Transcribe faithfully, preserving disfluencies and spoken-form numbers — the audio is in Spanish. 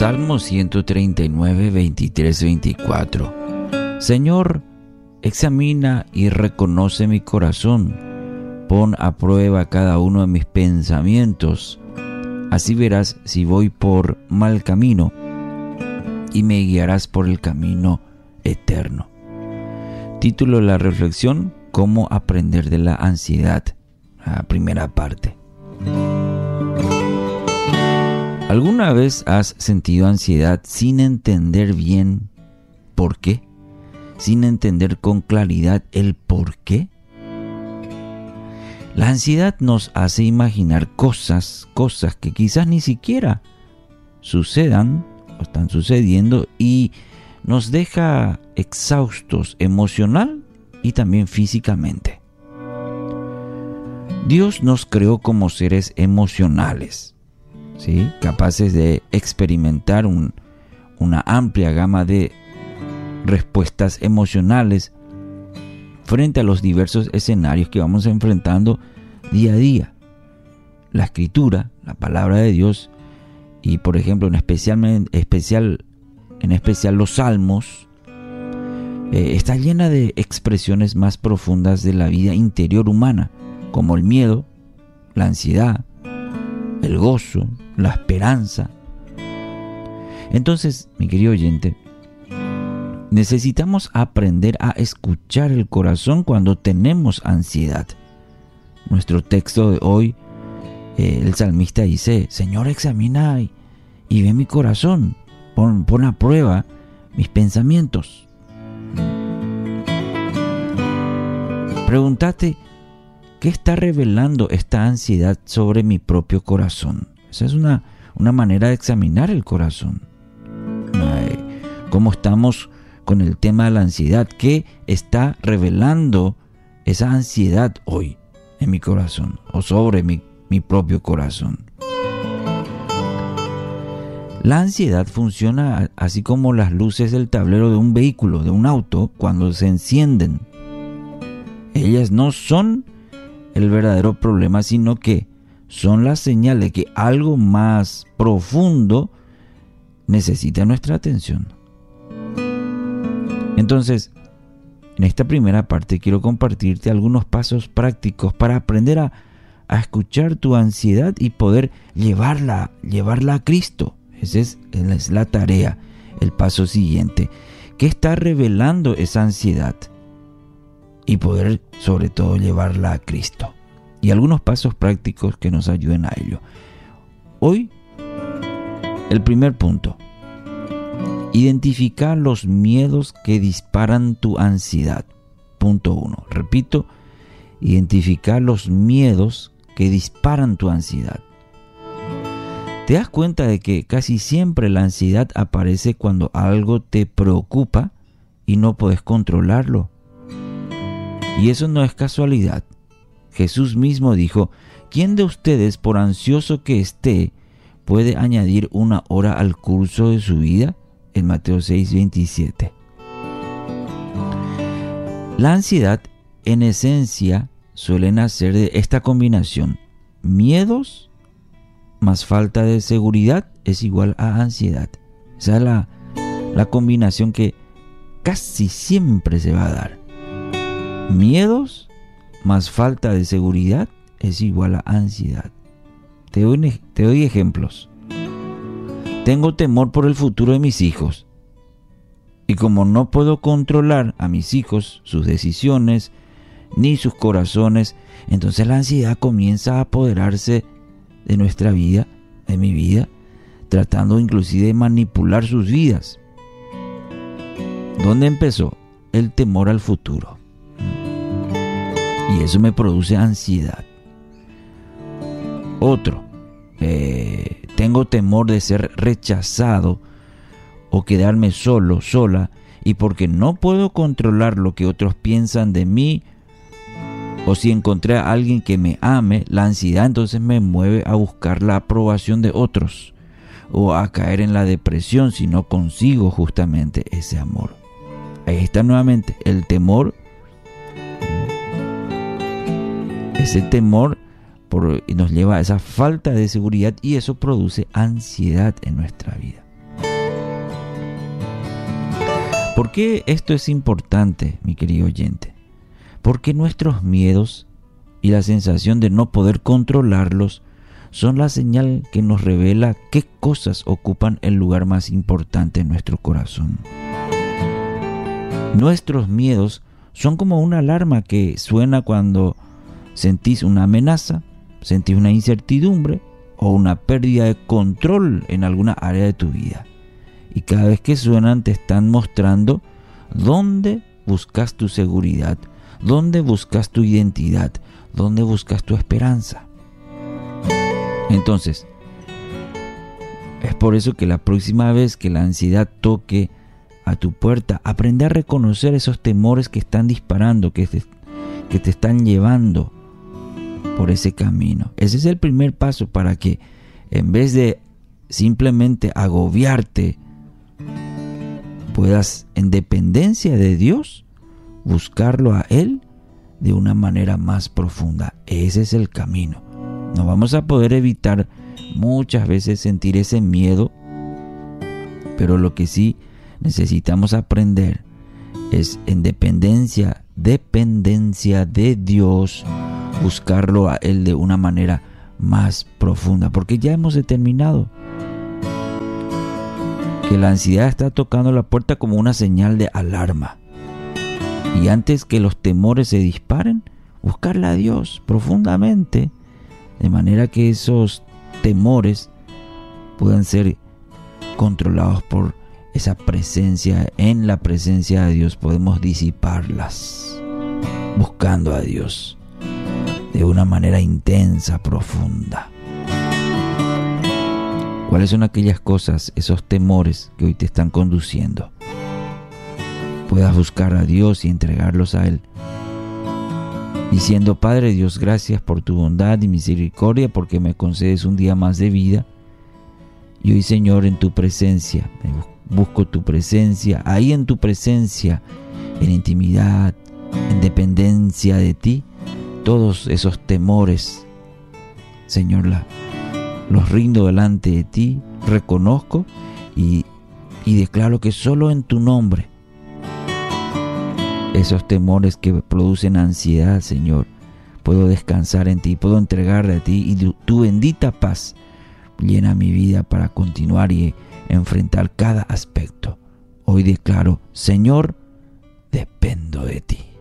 Salmo ciento treinta y nueve, veintitrés, veinticuatro. Señor, examina y reconoce mi corazón. Pon a prueba cada uno de mis pensamientos. Así verás si voy por mal camino y me guiarás por el camino eterno. Título de la reflexión: ¿Cómo aprender de la ansiedad? La primera parte. ¿Alguna vez has sentido ansiedad sin entender bien por qué? Sin entender con claridad el por qué. La ansiedad nos hace imaginar cosas, cosas que quizás ni siquiera sucedan o están sucediendo, y nos deja exhaustos emocional y también físicamente. Dios nos creó como seres emocionales, ¿sí? Capaces de experimentar un, una amplia gama de respuestas emocionales frente a los diversos escenarios que vamos enfrentando día a día. La Escritura, la palabra de Dios, y por ejemplo en especial, especial, en especial los Salmos, eh, está llena de expresiones más profundas de la vida interior humana, como el miedo, la ansiedad, el gozo, la esperanza. Entonces, mi querido oyente, necesitamos aprender a escuchar el corazón cuando tenemos ansiedad. Nuestro texto de hoy, eh, el salmista dice: Señor, examina y, y ve mi corazón, pon, pon a prueba mis pensamientos. Pregúntate, ¿qué está revelando esta ansiedad sobre mi propio corazón? Esa es una, una manera de examinar el corazón. ¿Cómo estamos con el tema de la ansiedad? ¿Qué está revelando esa ansiedad hoy en mi corazón o sobre mi, mi propio corazón? La ansiedad funciona así como las luces del tablero de un vehículo, de un auto, cuando se encienden. Ellas no son el verdadero problema, sino que son la señal de que algo más profundo necesita nuestra atención. Entonces, en esta primera parte quiero compartirte algunos pasos prácticos para aprender a, a escuchar tu ansiedad y poder llevarla, llevarla a Cristo. Esa es, es la tarea, el paso siguiente. ¿Qué está revelando esa ansiedad? Y poder, sobre todo, llevarla a Cristo. Y algunos pasos prácticos que nos ayuden a ello. Hoy, el primer punto: identificar los miedos que disparan tu ansiedad. Punto uno. Repito, identificar los miedos que disparan tu ansiedad. ¿Te das cuenta de que casi siempre la ansiedad aparece cuando algo te preocupa y no puedes controlarlo? Y eso no es casualidad. Jesús mismo dijo: ¿quién de ustedes, por ansioso que esté, puede añadir una hora al curso de su vida? En Mateo seis, veintisiete. La ansiedad, en esencia, suele nacer de esta combinación: miedos más falta de seguridad es igual a ansiedad. Esa es la, la combinación que casi siempre se va a dar. Miedos más falta de seguridad es igual a ansiedad. Te doy, te doy ejemplos. Tengo temor por el futuro de mis hijos. Y como no puedo controlar a mis hijos, sus decisiones, ni sus corazones, entonces la ansiedad comienza a apoderarse de nuestra vida, de mi vida, tratando inclusive de manipular sus vidas. ¿Dónde empezó? El temor al futuro. Y eso me produce ansiedad. Otro, eh, tengo temor de ser rechazado o quedarme solo, sola, y porque no puedo controlar lo que otros piensan de mí, o si encontré a alguien que me ame, la ansiedad entonces me mueve a buscar la aprobación de otros, o a caer en la depresión si no consigo justamente ese amor. Ahí está nuevamente el temor. Ese temor por, nos lleva a esa falta de seguridad, y eso produce ansiedad en nuestra vida. ¿Por qué esto es importante, mi querido oyente? Porque nuestros miedos y la sensación de no poder controlarlos son la señal que nos revela qué cosas ocupan el lugar más importante en nuestro corazón. Nuestros miedos son como una alarma que suena cuando sentís una amenaza, sentís una incertidumbre o una pérdida de control en alguna área de tu vida. Y cada vez que suenan te están mostrando dónde buscas tu seguridad, dónde buscas tu identidad, dónde buscas tu esperanza. Entonces, es por eso que la próxima vez que la ansiedad toque a tu puerta, aprende a reconocer esos temores que están disparando, que te, que te están llevando por ese camino. Ese es el primer paso para que, en vez de simplemente agobiarte, puedas, en dependencia de Dios, buscarlo a Él de una manera más profunda. Ese es el camino. No vamos a poder evitar muchas veces sentir ese miedo, pero lo que sí necesitamos aprender es, en dependencia, dependencia de Dios, buscarlo a Él de una manera más profunda, porque ya hemos determinado que la ansiedad está tocando la puerta como una señal de alarma. Y antes que los temores se disparen, buscarle a Dios profundamente, de manera que esos temores puedan ser controlados por esa presencia. En la presencia de Dios podemos disiparlas, buscando a Dios de una manera intensa, profunda. ¿Cuáles son aquellas cosas, esos temores que hoy te están conduciendo? Puedas buscar a Dios y entregarlos a Él, diciendo: Padre Dios, gracias por tu bondad y misericordia, porque me concedes un día más de vida. Y hoy, Señor, en tu presencia, busco tu presencia, ahí en tu presencia, en intimidad, en dependencia de ti, todos esos temores, Señor, la, los rindo delante de ti, reconozco y, y declaro que solo en tu nombre, esos temores que producen ansiedad, Señor, puedo descansar en ti, puedo entregarle a ti, y tu, tu bendita paz llena mi vida para continuar y enfrentar cada aspecto. Hoy declaro: Señor, dependo de ti.